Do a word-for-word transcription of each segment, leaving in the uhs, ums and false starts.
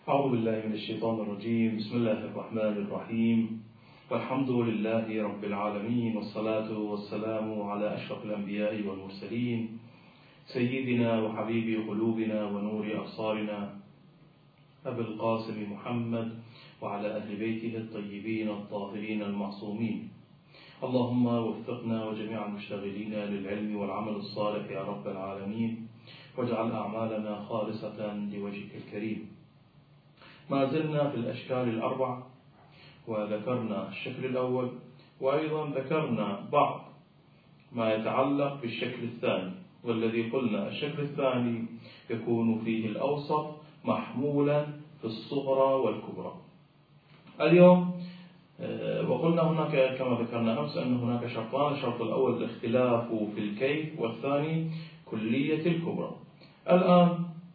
أعوذ بالله من الشيطان الرجيم. بسم الله الرحمن الرحيم، والحمد لله رب العالمين، والصلاة والسلام على أشرف الأنبياء والمرسلين، سيدنا وحبيب قلوبنا ونور أبصارنا أبي القاسم محمد وعلى أهل بيته الطيبين الطاهرين المعصومين. اللهم وفقنا وجميع المشتغلين للعلم والعمل الصالح يا رب العالمين، واجعل أعمالنا خالصة لوجهك الكريم. ما زلنا في الأشكال الأربع، وذكرنا الشكل الأول، وأيضا ذكرنا بعض ما يتعلق بالشكل الثاني، والذي قلنا الشكل الثاني يكون فيه الأوسط محمولا في الصغرى والكبرى. اليوم وقلنا هناك كما ذكرنا أمس أن هناك شرطان: الشرط الأول الاختلاف في الكيف، والثاني كلية الكبرى. الآن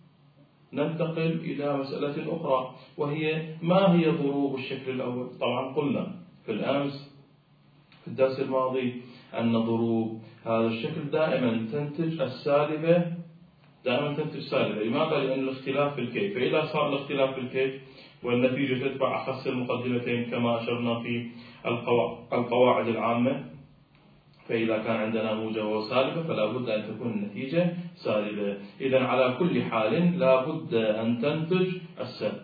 ننتقل إلى مسألة أخرى، وهي ما هي ضروب الشكل الأول؟ طبعا قلنا في الأمس في الدرس الماضي أن ضروب هذا الشكل دائما تنتج السالبة، دائما تنتج سالبة. لماذا؟ لأن الاختلاف في الكيف، فإذا صار الاختلاف في الكيف والنتيجة تتبع أخص المقدمتين كما أشرنا في القواعد العامة، فإذا كان عندنا موجبة وسالبة فلا بد أن تكون النتيجة سالبة. إذن على كل حال لا بد أن تنتج السلب.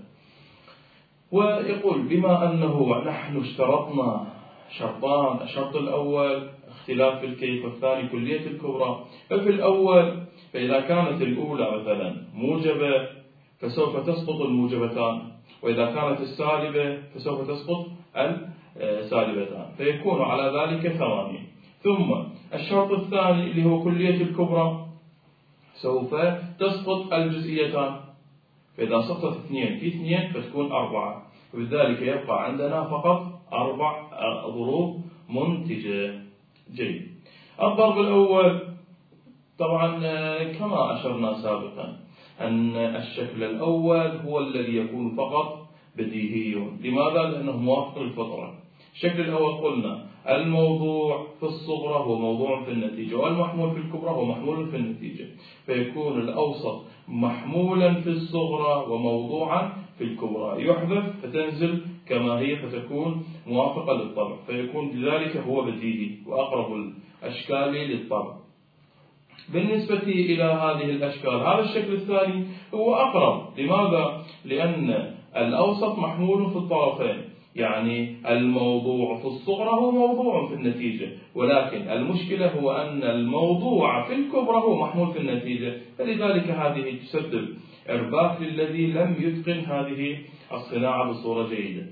ويقول بما أنه نحن اشترطنا شرطان: الشرط الأول اختلاف في الكيف، والثاني كلية الكبرى. ففي الأول فإذا كانت الأولى مثلا موجبة فسوف تسقط الموجبتان، وإذا كانت السالبة فسوف تسقط السالبتان، فيكون على ذلك ثمانية. ثم الشرط الثاني اللي هو كلية الكبرى سوف تسقط الجزئيتان، فإذا سقطت اثنين في اثنين فتكون أربعة، وبذلك يبقى عندنا فقط أربع ضروب منتجة. جيد. الضرب الأول طبعا كما أشرنا سابقا أن الشكل الأول هو الذي يكون فقط بديهي. لماذا؟ لأنه موافق للفطرة. الشكل الأول قلنا الموضوع في الصغرى هو موضوع في النتيجة، والمحمول في الكبرى هو محمول في النتيجة، فيكون الأوسط محمولا في الصغرى وموضوعا في الكبرى، يحذف فتنزل كما هي فتكون موافقة للطبع، فيكون لذلك هو بديهي وأقرب الأشكال للطبع. بالنسبة إلى هذه الأشكال هذا الشكل الثاني هو أقرب. لماذا؟ لأن الأوسط محمول في الطرفين، يعني الموضوع في الصغرى هو موضوع في النتيجة، ولكن المشكلة هو أن الموضوع في الكبرى هو محمول في النتيجة، فلذلك هذه تسبب إرباك للذي لم يتقن هذه الصناعة بصورة جيدة.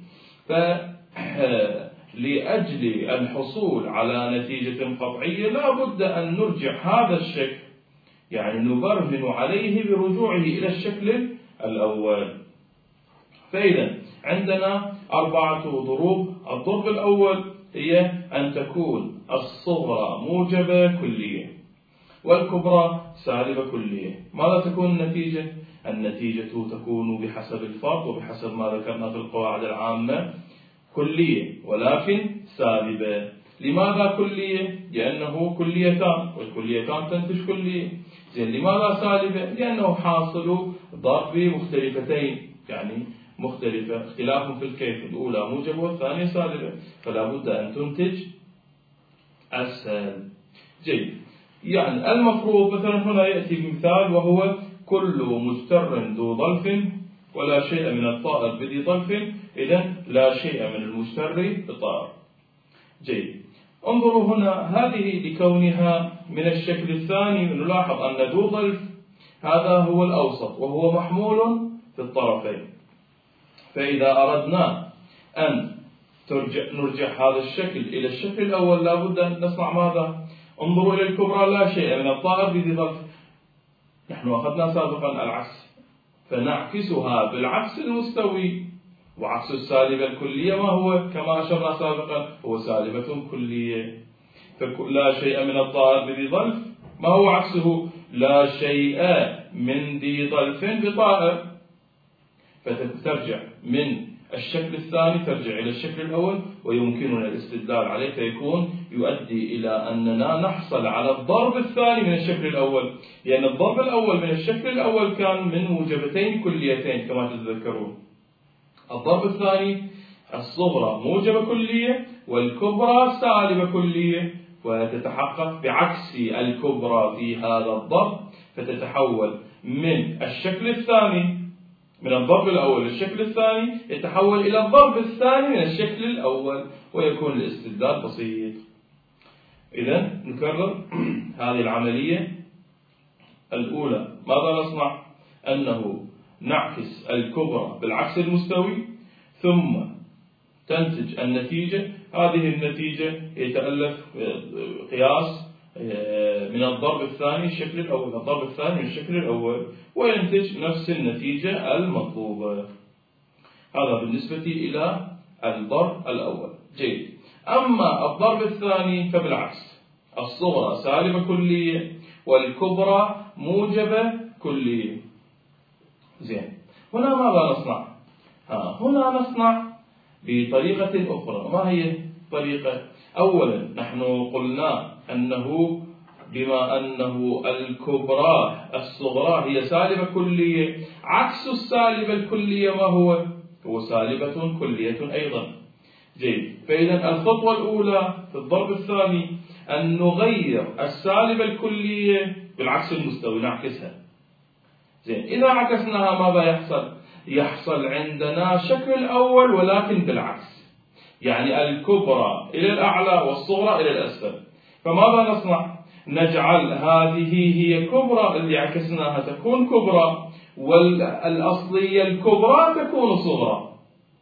فلأجل الحصول على نتيجة قطعية لا بد أن نرجع هذا الشكل، يعني نبرهن عليه برجوعه إلى الشكل الأول. فإذا عندنا أربعة ضروب. الضرب الأول هي أن تكون الصغرى موجبة كلية والكبرى سالبة كلية. ماذا تكون النتيجة؟ النتيجة تكون بحسب الفرق وبحسب ما ذكرنا في القواعد العامة كلية ولكن سالبة. لماذا كلية؟ لأنه كليتان، والكليتان تنتج كلية. زين، لماذا سالبة؟ لأنه حاصل ضرب مختلفتين، يعني مختلفة، اختلاف في الكيف، الأولى موجبة والثانية سالبة، فلا بد أن تنتج السالب. جيد. يعني المفروض مثلا هنا يأتي بمثال، وهو كل مجتر ذو ظلف ولا شيء من الطائر بذي ظلف، إذن لا شيء من المجتر بطائر. جيد. انظروا هنا، هذه لكونها من الشكل الثاني نلاحظ أن ذو ظلف هذا هو الأوسط وهو محمول في الطرفين، فإذا أردنا أن ترجع نرجع هذا الشكل إلى الشكل الأول لا بد أن نصنع ماذا؟ انظروا إلى الكبرى، لا شيء من الطائر بذي ظلف. نحن أخذنا سابقا العكس، فنعكسها بالعكس المستوي، وعكس السالبة الكلية ما هو؟ كما أشرنا سابقا هو سالبة كلية. فلا شيء من الطائر بذي ظلف ما هو عكسه؟ لا شيء من ذي ظلف بطائر. فترجع من الشكل الثاني ترجع إلى الشكل الأول، ويمكننا الاستدلال عليه، فيكون يؤدي إلى أننا نحصل على الضرب الثاني من الشكل الأول، لأن الضرب الأول من الشكل الأول كان من موجبتين كليتين كما تتذكرون. الضرب الثاني الصغرى موجبة كلية والكبرى سالبة كلية، وتتحقق بعكس الكبرى في هذا الضرب، فتتحول من الشكل الثاني من الضرب الأول للشكل الثاني يتحول إلى الضرب الثاني من الشكل الأول، ويكون الاستدلال بسيط. إذا نكرر هذه العملية الأولى. ماذا نصنع؟ أنه نعكس الكبرى بالعكس المستوي، ثم تنتج النتيجة. هذه النتيجة يتألف قياس من الضرب الثاني الشكل الأول، الضرب الثاني من الشكل الأول، وينتج نفس النتيجة المطلوبة. هذا بالنسبة إلى الضرب الأول. جيد. أما الضرب الثاني فبالعكس، الصغرى سالبة كلية والكبرى موجبة كلية. زين. هنا ماذا نصنع؟ ها هنا نصنع بطريقة أخرى. ما هي الطريقة؟ أولا نحن قلنا أنه بما أنه الكبرى الصغرى هي سالبة كلية، عكس السالبة الكلية ما هو؟ هو سالبة كلية أيضا. جيد. فإذا الخطوة الأولى في الضرب الثاني أن نغير السالبة الكلية بالعكس المستوي، نعكسها. زين. إذا عكسناها ماذا يحصل؟ يحصل عندنا شكل الأول ولكن بالعكس، يعني الكبرى إلى الأعلى والصغرى إلى الأسفل. فماذا نصنع؟ نجعل هذه هي كبرى اللي عكسناها تكون كبرى، والأصلية الكبرى تكون صغرى.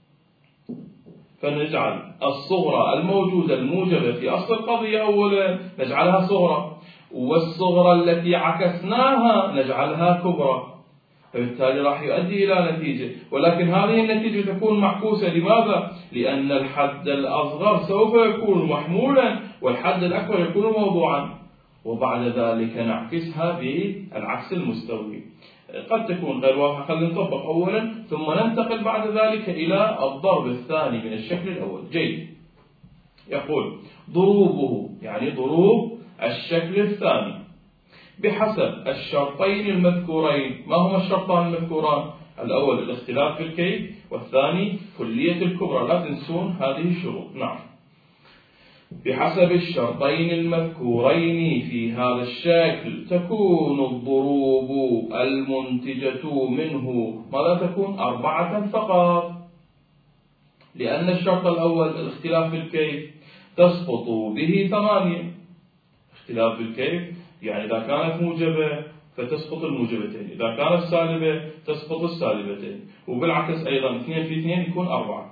فنجعل الصغرى الموجودة الموجبة في أصل القضية أولا نجعلها صغرى، والصغرى التي عكسناها نجعلها كبرى، فبالتالي راح يؤدي إلى نتيجة. ولكن هذه النتيجة تكون معكوسة. لماذا؟ لأن الحد الأصغر سوف يكون محمولا والحد الأكبر يكون موضوعا، وبعد ذلك نعكسها بالعكس المستوي. قد تكون غير واضحة، خلينا نطبق أولا ثم ننتقل بعد ذلك إلى الضرب الثاني من الشكل الأول. جيد. يقول ضروبه، يعني ضروب الشكل الثاني بحسب الشرطين المذكورين. ما هما الشرطان المذكوران؟ الأول الاختلاف في الكيف، والثاني كلية الكبرى. لا تنسون هذه الشروط. نعم. بحسب الشرطين المذكورين في هذا الشكل تكون الضروب المنتجة منه ماذا تكون؟ أربعة فقط، لأن الشرط الأول الاختلاف في الكيف تسقط به ثمانية. اختلاف في الكيف يعني إذا كانت موجبة فتسقط الموجبتين، إذا كانت سالبة تسقط السالبتين، وبالعكس أيضا اثنين في اثنين يكون أربعة.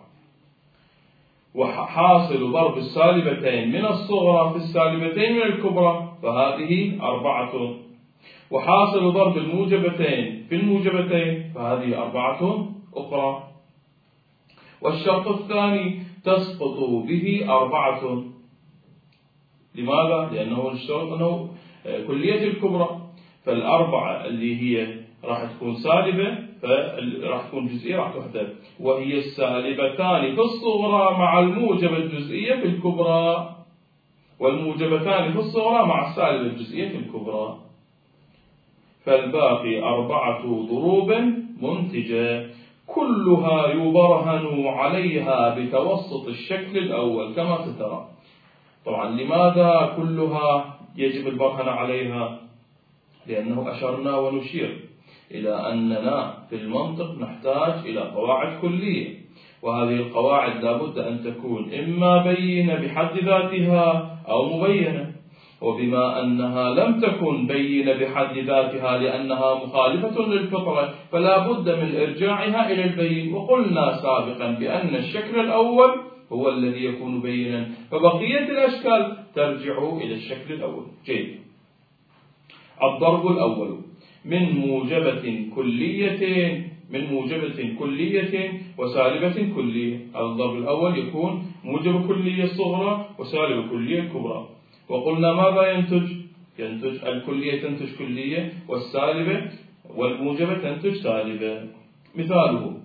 وحاصل ضرب السالبتين من الصغرى في السالبتين من الكبرى فهذه أربعة، وحاصل ضرب الموجبتين في الموجبتين فهذه أربعة أخرى. والشرط الثاني تسقط به أربعة. لماذا؟ لأنه الشرط أنه كلية الكبرى، فالأربعة اللي هي راح تكون سالبة فراح تكون جزئية راح تحدث، وهي السالبتان في الصغرى مع الموجبة الجزئية في الكبرى، والموجبتان في الصغرى مع السالبة الجزئية في الكبرى. فالباقي أربعة ضروب منتجة كلها يبرهن عليها بتوسط الشكل الأول كما سترى. طبعا لماذا كلها يجب البرهن عليها؟ لأنه أشرنا ونشير إلى أننا في المنطق نحتاج إلى قواعد كلية، وهذه القواعد لابد أن تكون إما بينة بحد ذاتها أو مبينة. وبما أنها لم تكن بينة بحد ذاتها لأنها مخالفة للفطرة فلا بد من إرجاعها إلى البين. وقلنا سابقا بأن الشكل الأول هو الذي يكون بينا، فبقية الأشكال ترجع إلى الشكل الأول. جيد. الضرب الأول من موجبة كلية من موجبة كلية وسالبة كلية. الضرب الأول يكون موجب كلية صغرى وسالب كلية كبرى. وقلنا ماذا ينتج؟ ينتج الكلية تنتج كلية، والسالبة والموجبة تنتج سالبة. مثاله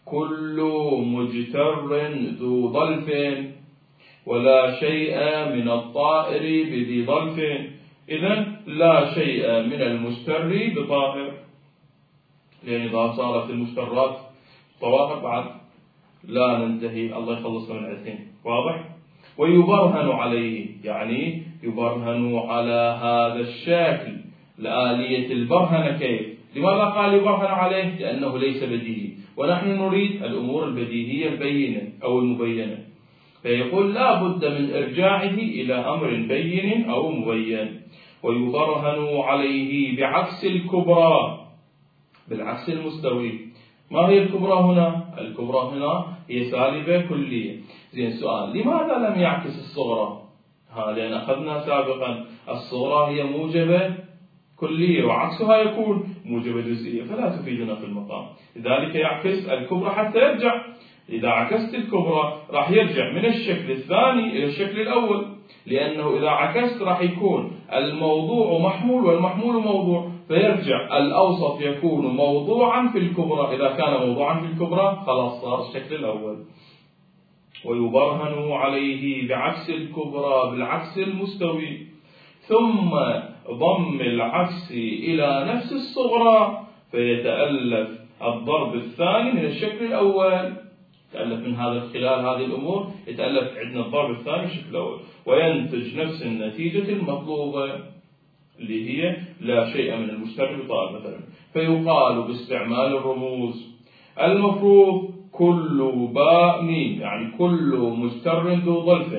كل مجتر ذو ضلف ولا شيء من الطائر بذي ضلف. إذن لا شيء من المجتر بطائر، لأن إذا صارت المجترات طواهر بعد لا ننتهي، الله يخلصنا من عثين. واضح؟ ويبرهن عليه، يعني يبرهن على هذا الشكل. لآلية البرهنة كيف؟ لماذا قال يبرهن عليه؟ لأنه ليس بديهي، ونحن نريد الأمور البديهية البينة أو المبينة، فيقول لا بد من إرجاعه إلى أمر بين أو مبين. ويبرهن عليه بعكس الكبرى، بالعكس المستوي. ما هي الكبرى هنا؟ الكبرى هنا هي سالبة كلية. زين، سؤال: لماذا لم يعكس الصغرى؟ ها، لأن أخذنا سابقا الصغرى هي موجبة كلية وعكسها يكون موجبة جزئية، فلا تفيدنا في المقام. لذلك يعكس الكبرى حتى يرجع. إذا عكست الكبرى راح يرجع من الشكل الثاني إلى الشكل الأول، لأنه إذا عكست راح يكون الموضوع محمول والمحمول موضوع، فيرجع الأوسط يكون موضوعا في الكبرى. إذا كان موضوعا في الكبرى خلاص صار الشكل الأول. ويبرهن عليه بعكس الكبرى بالعكس المستوي، ثم ضم العكس إلى نفس الصغرى، فيتألف الضرب الثاني من الشكل الأول. يتألف من هذا خلال هذه الأمور، يتألف عندنا الضرب الثاني من الشكل الأول، وينتج نفس النتيجة المطلوبة اللي هي لا شيء من المجتر بطائر مثلا. فيقال باستعمال الرموز: المفروض كل باء ميم، يعني كل مجتر ذو ظلف،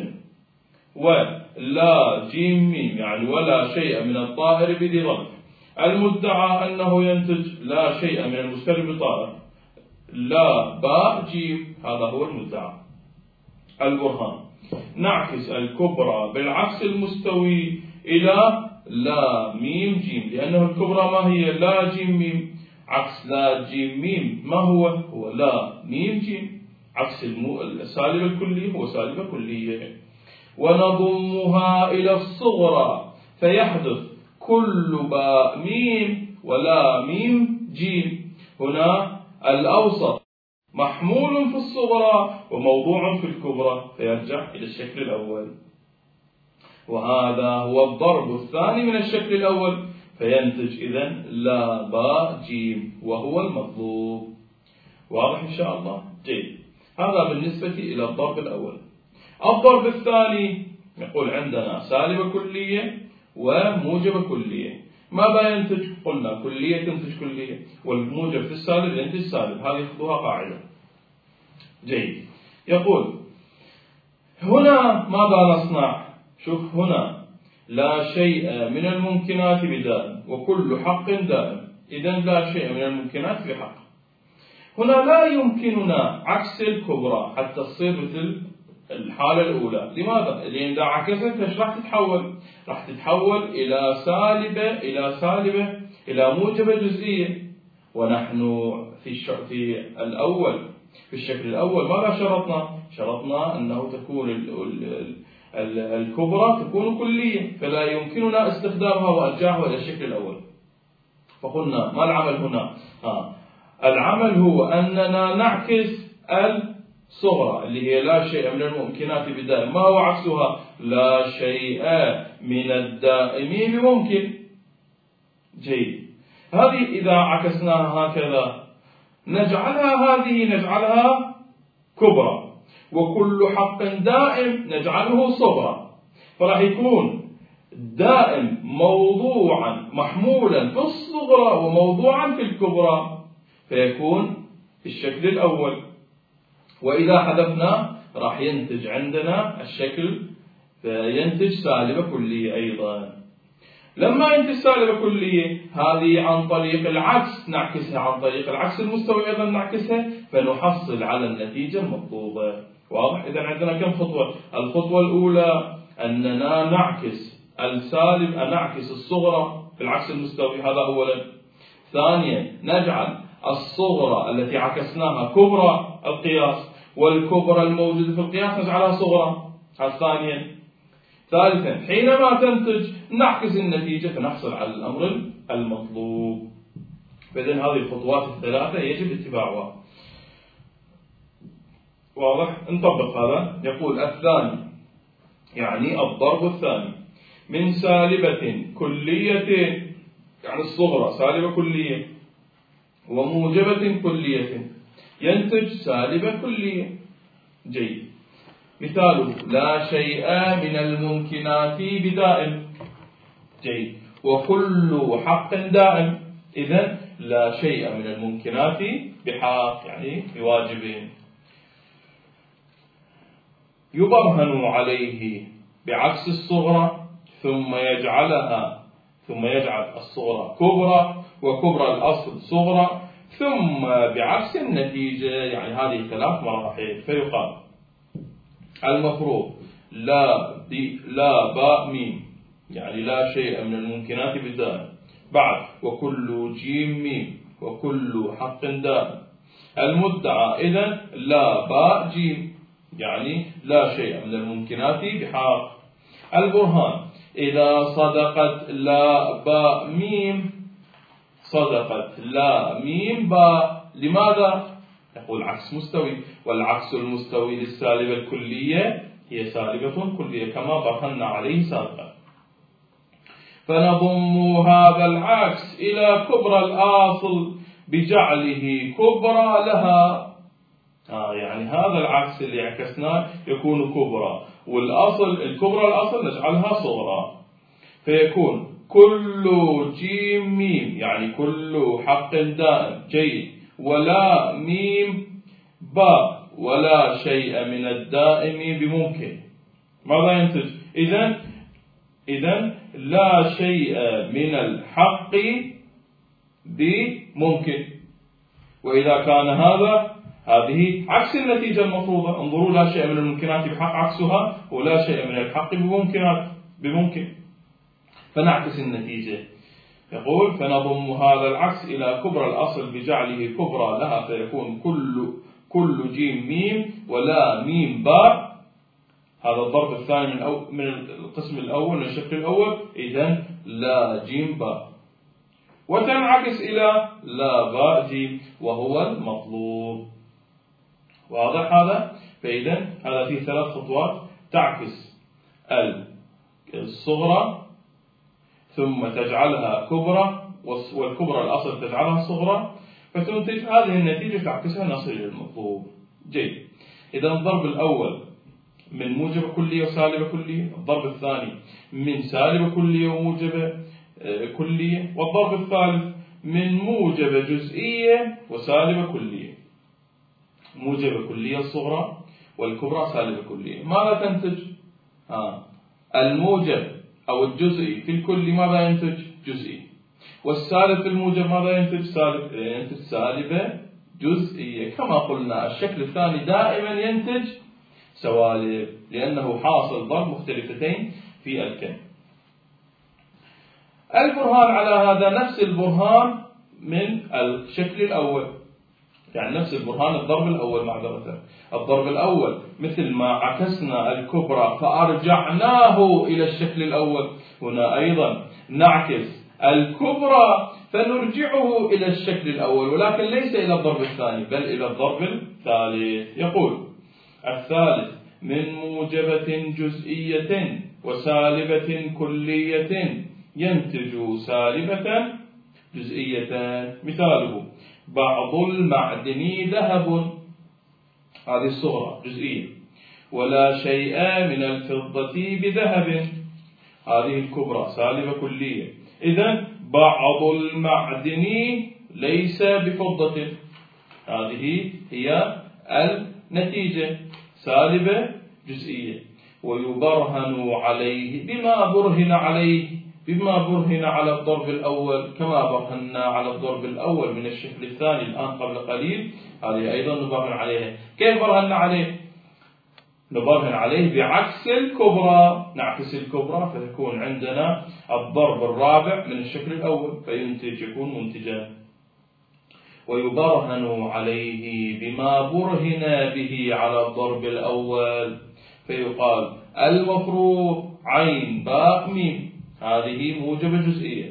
ولا جيم ميم، يعني ولا شيء من الطائر بذي ظلف. المدعى أنه ينتج لا شيء من المجتر بطائر، لا باء جيم، هذا هو المدعى. البرهان: نعكس الكبرى بالعكس المستوي إلى لا ميم جيم، لأنه الكبرى ما هي؟ لا جيم ميم. عكس لا جيم ميم ما هو؟ هو لا ميم جيم. عكس السالب الكلي هو سالب كلية. ونضمها إلى الصغرى فيحدث كل باء ميم ولا ميم جيم. هنا الأوسط محمول في الصغرى وموضوع في الكبرى، فيرجع إلى الشكل الأول. وهذا هو الضرب الثاني من الشكل الأول، فينتج إذن لا باء جيم، وهو المطلوب. واضح إن شاء الله؟ جيد. هذا بالنسبة إلى الضرب الأول. الضرب الثاني يقول عندنا سالبة كلية وموجبة كلية. ماذا ينتج؟ قلنا كلية تنتج كلية، والموجب في السالب ينتج سالب. هذه خذوها قاعدة. جيد. يقول هنا ماذا نصنع؟ شوف هنا: لا شيء من الممكنات بدائم وكل حق دائم. إذن لا شيء من الممكنات بحق. هنا لا يمكننا عكس الكبرى حتى تصير مثل الحالة الأولى. لماذا؟ لأن إذا عكست ايش راح تتحول؟ راح تتحول إلى سالبة إلى سالبة إلى موجبة جزئية. ونحن في في الأول في الشكل الأول ماذا شرطنا؟ شرطنا أنه تكون ال ال ال الكبرى تكون كلية، فلا يمكننا استخدامها وإرجاعها إلى الشكل الأول. فقلنا ما العمل هنا؟ آه. العمل هو أننا نعكس الصغرى اللي هي لا شيء من الممكنات بدائم. ما هو عكسها؟ لا شيء من الدائم بممكن. جيد. هذه إذا عكسناها هكذا نجعلها هذه نجعلها كبرى، وكل حق دائم نجعله صغرى. فراح يكون دائم موضوعا محمولا في الصغرى وموضوعا في الكبرى، فيكون في الشكل الأول. وإذا حذفنا راح ينتج عندنا الشكل، فينتج سالبة كلية أيضا. لما ينتج سالبة كلية هذه عن طريق العكس نعكسها، عن طريق العكس المستوي أيضا نعكسها، فنحصل على النتيجة المطلوبة. واضح؟ إذا عندنا كم خطوة؟ الخطوة الأولى أننا نعكس السالب، نعكس الصغرى في العكس المستوي، هذا أولا. ثانيا نجعل الصغرى التي عكسناها كبرى القياس، والكبرى الموجودة في القياس نجعلها صغرى، هذا ثانيا. ثالثا حينما تنتج نعكس النتيجة فنحصل على الأمر المطلوب. فإذن هذه الخطوات الثلاثة يجب اتباعها. واضح؟ نطبق هذا. يقول الثاني يعني الضرب الثاني من سالبة كلية، يعني الصغرى سالبة كلية، وموجبة كلية ينتج سالبة كلية. جيد. مثاله لا شيء من الممكنات بدائم. جيد. وكل حق دائم. إذن لا شيء من الممكنات بحق يعني بواجب. يبرهن عليه بعكس الصغرى ثم يجعلها ثم يجعل الصغرى كبرى وكبرى الأصل صغرى ثم بعكس النتيجة، يعني هذه ثلاث مراحل. فيقال المفروض لا دي لا باء ميم، يعني لا شيء من الممكنات بدائم. بعد وكل جيم ميم وكل حق دائم. المدعى إذن لا باء جيم، يعني لا شيء من الممكنات بحق. البرهان إذا صدقت لا باء ميم صدقت لا ميم باء. لماذا؟ يقول عكس مستوي، والعكس المستوي للسالبة الكلية هي سالبة كلية كما برهنا عليه سابقا. فنضم هذا العكس إلى كبرى الأصل بجعله كبرى لها. آه يعني هذا العكس اللي عكسناه يكون كبرى، والأصل الكبرى الأصل نجعلها صغرى، فيكون كل جيم ميم يعني كل حق دائم. جيد. ولا ميم باء ولا شيء من الدائم بممكن. ماذا ينتج؟ إذن إذن لا شيء من الحق بممكن. وإذا كان هذا هذه عكس النتيجة المفروضة. انظروا لا شيء من الممكنات بحق عكسها، ولا شيء من الحق بممكنات بممكن، فنعكس النتيجة. يقول فنضم هذا العكس إلى كبرى الأصل بجعله كبرى لها، فيكون كل كل جيم ميم ولا ميم باء. هذا الضرب الثاني من, أو من القسم الأول من الشكل الأول. إذن لا جيم باء، وتنعكس إلى لا باء جيم وهو المطلوب. واضح هذا؟ فإذن هذا فيه ثلاث خطوات. تعكس الصغرى ثم تجعلها كبرى، والكبرى الأصل تجعلها صغرى، فتنتج هذه النتيجة تعكسها نصل إلى المطلوب. جيد. إذن الضرب الأول من موجبة كلية وسالبة كلية، الضرب الثاني من سالبة كلية وموجبة كلية، والضرب الثالث من موجبة جزئية وسالبة كلية. موجبة كلية الصغرى والكبرى سالبة كلية. ماذا تنتج؟ آه. الموجب أو الجزئي في الكلي ماذا ينتج؟ جزئي. والسالب في الموجب ماذا ينتج؟ سالب. ينتج سالبة جزئية. كما قلنا الشكل الثاني دائما ينتج سوالب لأنه حاصل ضرب مختلفتين في الكم. البرهان على هذا نفس البرهان من الشكل الأول، يعني نفس البرهان الضرب الأول معذرة. الضرب الأول مثل ما عكسنا الكبرى فأرجعناه إلى الشكل الأول، هنا أيضا نعكس الكبرى فنرجعه إلى الشكل الأول، ولكن ليس إلى الضرب الثاني بل إلى الضرب الثالث. يقول الثالث من موجبة جزئية وسالبة كلية ينتج سالبة جزئية. مثاله بعض المعدن ذهب، هذه الصغرى جزئية. ولا شيء من الفضة بذهب، هذه الكبرى سالبة كلية. إذن بعض المعدن ليس بفضة، هذه هي النتيجة سالبة جزئية. ويبرهن عليه بما برهن عليه بما برهن على الضرب الأول كما برهنا على الضرب الأول من الشكل الثاني الآن قبل قليل. هذه أيضا نبرهن عليها. كيف برهن عليه؟ نبرهن عليه بعكس الكبرى، نعكس الكبرى فتكون عندنا الضرب الرابع من الشكل الأول فينتج يكون منتجا. ويبرهن عليه بما برهن به على الضرب الأول، فيقال المفروض عين باء ميم، هذه موجبة جزئية.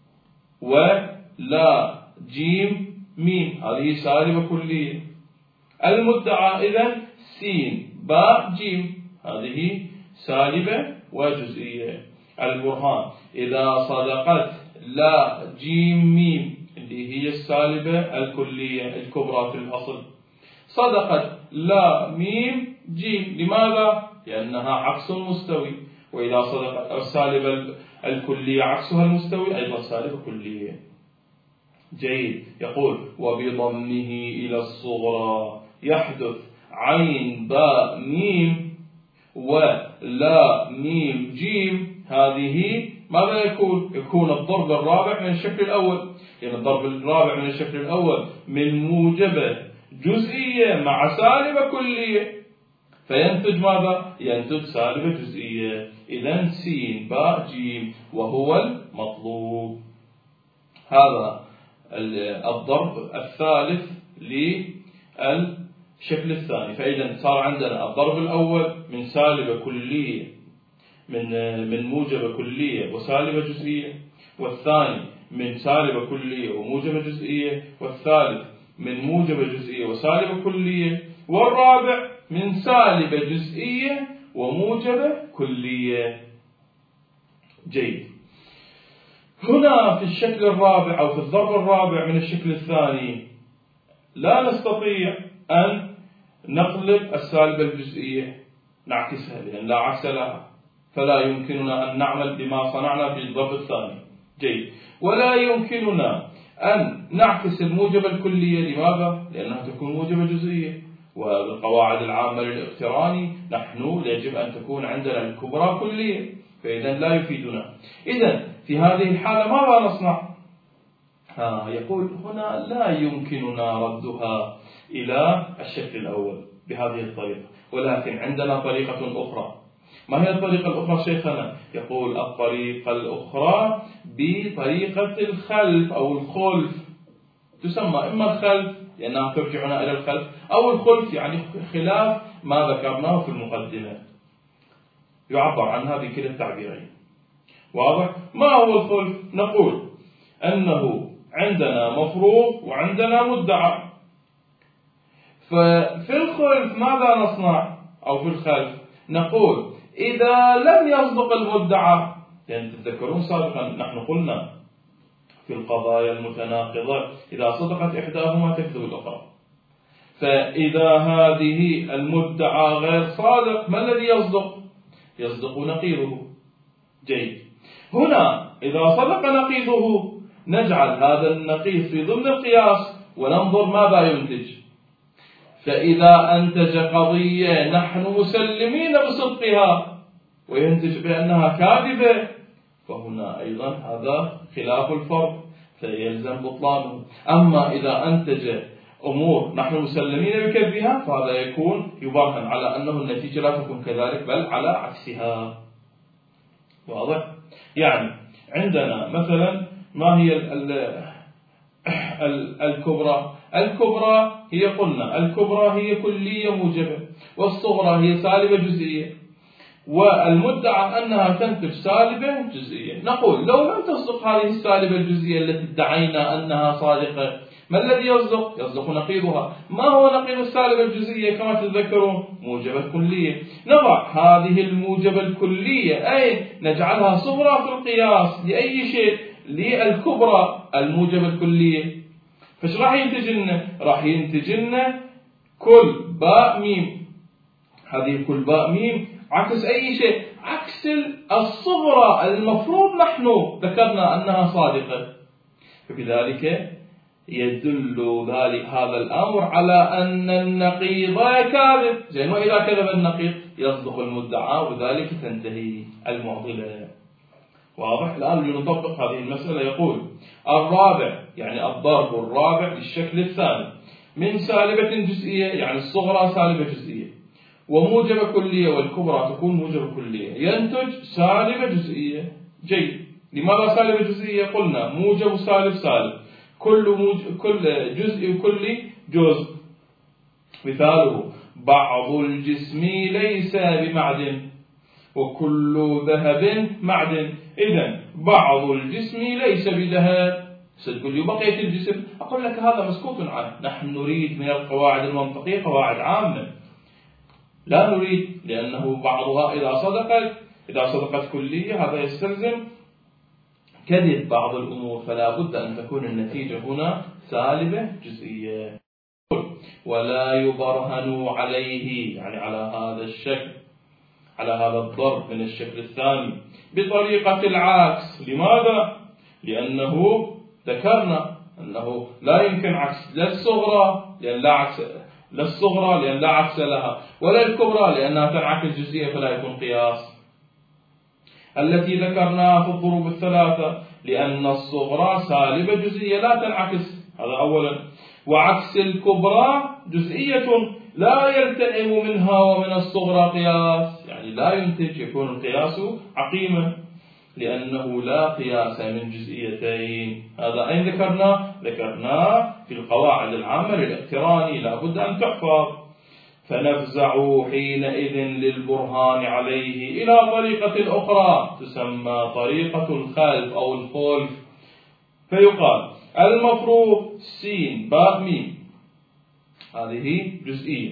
ولا جيم ميم، هذه سالبة كلية. المدعى إذن سين باء جيم، هذه سالبة وجزئية. البرهان إذا صدقت لا جيم ميم اللي هي السالبة الكلية الكبرى في الأصل، صدقت لا ميم جيم، لماذا؟ لأنها عكس مستوي، وإذا صدقت السالبة الكلية عكسها المستوي أيضا سالبة كلية. جيد. يقول وبضمه إلى الصغرى يحدث عين باء ميم ولا ميم جيم، هذه ماذا يكون؟ يكون الضرب الرابع من الشكل الأول، يعني الضرب الرابع من الشكل الأول من موجبة جزئية مع سالبة كلية، فينتج ماذا؟ ينتج سالبة جزئية. إذن سين باء جيم وهو المطلوب. هذا الضرب الثالث للشكل الثاني. فإذا صار عندنا الضرب الأول من سالبة كلية من من موجبة كلية وسالبة جزئية، والثاني من سالبة كلية وموجبة جزئية، والثالث من موجبة جزئية وسالبة كلية، والرابع من سالبة جزئية وموجبة كلية. جيد. هنا في الشكل الرابع أو في الضرب الرابع من الشكل الثاني لا نستطيع أن نقلب السالبة الجزئية نعكسها، لأن لا عكس لها، فلا يمكننا أن نعمل بما صنعنا في الضرب الثاني. جيد. ولا يمكننا أن نعكس الموجبة الكلية، لماذا؟ لأنها تكون موجبة جزئية، وبالقواعد العامة للاقتران نحن يجب أن تكون عندنا الكبرى كلية، فإذا لا يفيدنا. إذن في هذه الحالة ماذا نصنع؟ آه يقول هنا لا يمكننا ردها إلى الشكل الأول بهذه الطريقة، ولكن عندنا طريقة أخرى. ما هي الطريقة الأخرى شيخنا؟ يقول الطريقة الأخرى بطريقة الخلف أو الخلف، تسمى إما الخلف لأنها ترجعنا إلى الخلف، أو الخلف يعني خلاف ما ذكرناه في المقدمة، يعبر عنها بكلا التعبيرين. واضح؟ ما هو الخلف؟ نقول أنه عندنا مفروض وعندنا مدعى، ففي الخلف ماذا نصنع؟ أو في الخلف نقول إذا لم يصدق المدعى، لأن تتذكرون سابقا نحن قلنا في القضايا المتناقضة إذا صدقت إحداهما تكذب الأخرى، فإذا هذه المدعى غير صادق ما الذي يصدق؟ يصدق نقيضه. جيد. هنا إذا صدق نقيضه نجعل هذا النقيض في ضمن القياس وننظر ماذا ينتج. فإذا أنتج قضية نحن مسلمين بصدقها وينتج بأنها كاذبة، فهنا أيضا هذا خلاف الفرض فيلزم بطلانه. أما إذا أنتج أمور نحن مسلمين بكذبها فهذا يكون يبرهن على أنه النتيجة لا تكون كذلك بل على عكسها. واضح؟ يعني عندنا مثلا ما هي ال ال الكبرى؟ الكبرى هي قلنا الكبرى هي كلية موجبة، والصغرى هي سالبة جزئية، والمدعى أنها تنتج سالبة جزئية. نقول لو لم تصدق هذه السالبة الجزئية التي ادعينا أنها صادقة ما الذي يصدق؟ يصدق نقيضها. ما هو نقيض السالبة الجزئية كما تتذكرون؟ موجبة كلية. نضع هذه الموجبة الكلية أي نجعلها صغرى في القياس لأي شيء؟ للكبرى الموجبة الكلية. فايش راح ينتج لنا؟ راح ينتج لنا كل باء ميم، هذه كل باء ميم عكس أي شيء؟ عكس الصغرى المفروض نحن ذكرنا أنها صادقة، فبذلك يدل ذلك هذا الأمر على أن النقيض كاذب. زين، وإذا كذب النقيض يصدق المدعى وذلك تنتهي المعضلة. واضح؟ الآن لنطبق هذه المسألة. يقول الرابع يعني الضرب الرابع للشكل الثاني من سالبة جزئية يعني الصغرى سالبة جزئية وموجبة كلية والكبرى تكون موجبة كلية ينتج سالبة جزئية. جيد. لماذا سالبة جزئية؟ قلنا موجب سالب سالب، كل موج... كل جزء وكل جزء. مثاله بعض الجسم ليس بمعدن وكل ذهب معدن. إذن بعض الجسم ليس بذهب ستقول لي بقية الجسم، أقول لك هذا مسكوت عنه، نحن نريد من القواعد المنطقية قواعد عامة، لا نريد، لأنه بعضها إذا صدقت إذا صدقت كلية هذا يستلزم كذب بعض الأمور، فلا بد أن تكون النتيجة هنا سالبة جزئية. ولا يبرهن عليه، يعني على هذا الشكل، على هذا الضرب من الشكل الثاني بطريقة العكس. لماذا؟ لأنه ذكرنا أنه لا يمكن عكس لا الصغرى لأن لا عكس لا الصغرى لأن لا عكس لها، ولا الكبرى لأنها تنعكس جزئية فلا يكون قياس. التي ذكرناها في الضروب الثلاثة لأن الصغرى سالبة جزئية لا تنعكس، هذا أولا. وعكس الكبرى جزئية لا يلتئم منها ومن الصغرى قياس، يعني لا ينتج، يكون القياس عقيما لأنه لا قياس من جزئيتين. هذا أين ذكرنا؟ ذكرنا في القواعد العامة للاقتران، لا بد أن تحفظ. فنفزع حينئذ للبرهان عليه إلى طريقة أخرى تسمى طريقة الخلف أو الخلف، فيقال المفروض سين باء ميم، هذه جزئية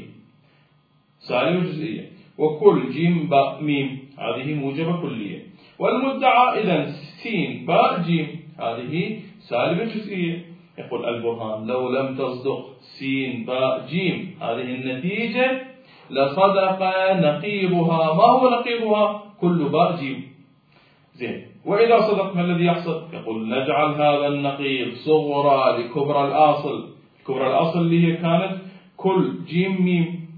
سالبة جزئية، وكل جيم باء ميم هذه موجبة كلية. والمدعى إذن سين باء جيم هذه سالبة جزئية. يقول البرهان لو لم تصدق سين باء جيم هذه النتيجة لصدق نقيضها. ما هو نقيضها؟ كل باء جيم. زين، وإذا صدق ما الذي يحصل؟ يقول نجعل هذا النقيض صغرى لكبرى الأصل. كبرى الأصل اللي هي كانت كل جيم ميم،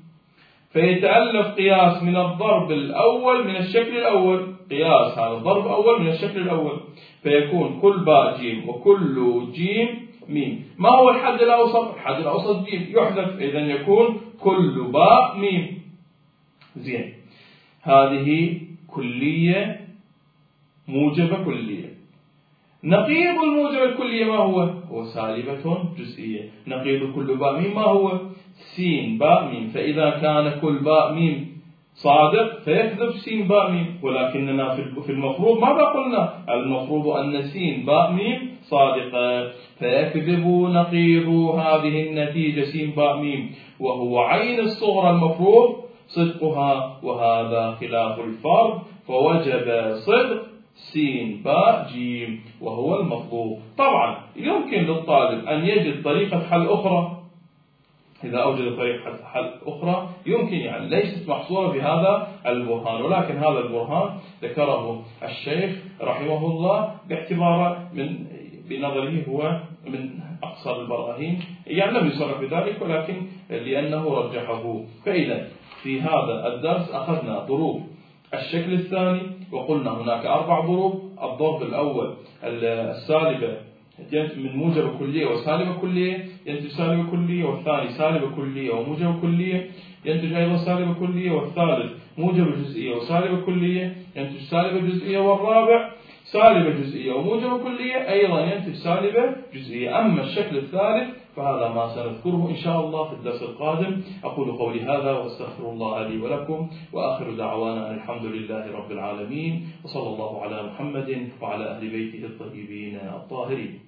فيتألف قياس من الضرب الأول من الشكل الأول، قياس هذا الضرب الأول من الشكل الأول، فيكون كل باء جيم وكل جيم ميم. ما هو الحد الأوسط؟ الحد الأوسط جيم يحذف، إذن يكون كل باء ميم. زين، هذه كلية موجبة كلية. نقيض الموجب الكلية ما هو؟ هو سالبة جزئية. نقيض كل باء ميم ما هو؟ سين باء ميم. فإذا كان كل باء ميم صادق فيكذب سين باء ميم، ولكننا في المفروض ماذا قلنا؟ المفروض أن سين باء ميم صادقة، فيكذب نقيض هذه النتيجة سين باء ميم وهو عين الصغرى المفروض صدقها، وهذا خلاف الفرض، فوجب صدق سين باء جيم وهو المطلوب. طبعا يمكن للطالب أن يجد طريقة حل أخرى، إذا أوجد طريقة حل أخرى يمكن، يعني ليست محصورة بهذا البرهان، ولكن هذا البرهان ذكره الشيخ رحمه الله باعتباره من بنظره هو من أقصر البراهين، يعني لم يصرح بذلك ولكن لأنه رجحه. فإذا في هذا الدرس أخذنا ضروب الشكل الثاني، وقلنا هناك أربع ضروب. الضرب الأول السالبة من موجب كلية وسالبة كلية ينتج سالبة كلية، والثاني سالبة كلية وموجب كلية ينتج أيضا سالبة كلية، والثالث موجب جزئية وسالبة كلية ينتج سالبة جزئية، والرابع سالبة جزئية وموجب كلية أيضا ينتج سالبة جزئية. أما الشكل الثالث فهذا ما سنذكره إن شاء الله في الدرس القادم. أقول قولي هذا وأستغفر الله لي ولكم، وآخر دعوانا الحمد لله رب العالمين، وصلى الله على محمد وعلى أهل بيته الطيبين الطاهرين.